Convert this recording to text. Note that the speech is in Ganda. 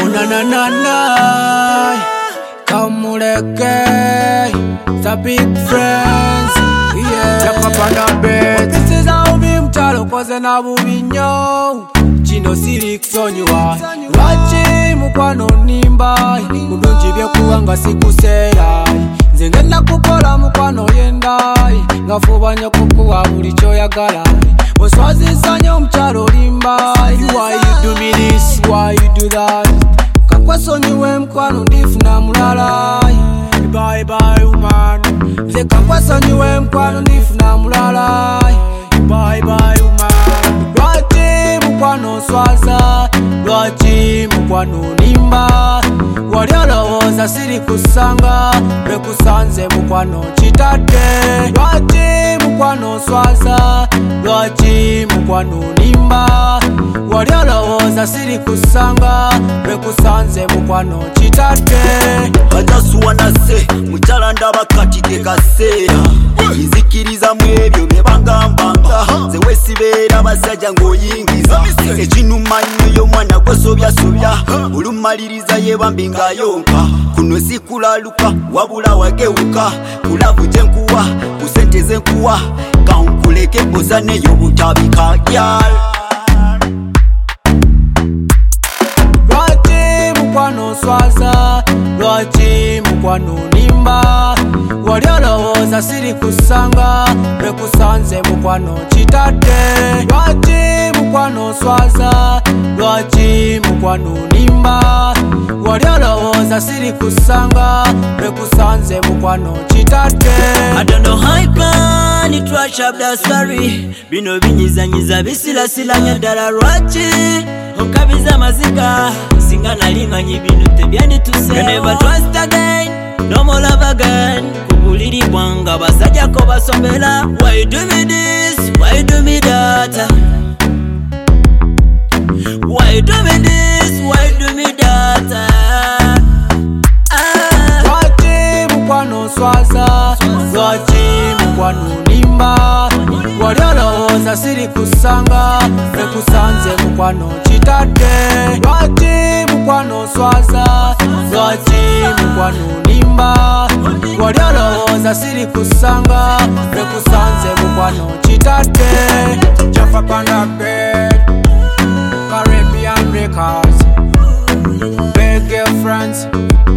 na Kamuleke, the big friends, yeah. Chapa pana bed. This is how me mtalo koze na bubinyo. Chino siri kusonywa. Wachi mukwano nimba. Mudunji bya kuwanga sikusera. Nze ngenda kukola mukwano yenda. Ngafubanya kukuwa buli choyagala. Oswazisanya mtalo limba. Why you do me this? Why you do that? Kakwasonyiwe mkwano ndifuna mulala. Bye bye woman. Nze kakwasonyiwe mkwano ndifuna mulala. Bye bye woman. Lwaki mukwano swaza, lwaki mukwano nimba. Wali olowooza siri kusanga, lwekusanze mukwano kitadde. Lwaki mukwano swaza, lwaki mukwano nimba. Wali olowooza siri kusanga, lwekusanze mukwano kitadde. Bajasuwa nase, mukyala ndaba kati tekaseera. Nzikiriza mu ebyo bye bagambanga. Nze wesibeera basajja ng'oyingiza. Ekinuma nnyo y'omwana gwesobyasobya. Olumaliriza yeebambi ng'ayonka. Kuno si kulaluka wabula wagewuka. Kulavu gye nkuwa, ku ssente ze nkuwa. Kankuleke ozaneyo butabika gyal. Lwaki mukwano swaza, lwaki mukwano nimba. Wali olowooza siri kusanga, lwekusanze mukwano kitadde. Lwaki mukwano swaza, lwaki mukwano nimba. Wali olowooza siri kusanga, lwekusanze mukwano kitadde. I don't know how I plan it, trash up the story. Bino binyizanyiza bisilasilanya ddala lwaki onkabiza amaziga singa nali manyi bino tebyandituseewo. You never trust again, no more love again. Kubuliri bwanga basajjako basomera. Why you do me this? Why you do me that? Why you do me this? Why you do me that? Lwaki mukwano swaza, lwaki mukwano nimba. Wali olowooza siri kusanga, lwekusanze mukwano kitadde. Lwaki mukwano swaza, lwaki mukwano nimba. Wali olowooza siri kusanga, lwekusanze mukwano kitadde. Jaffa Panda Bed, Caribbean Records, Big Girl Friends.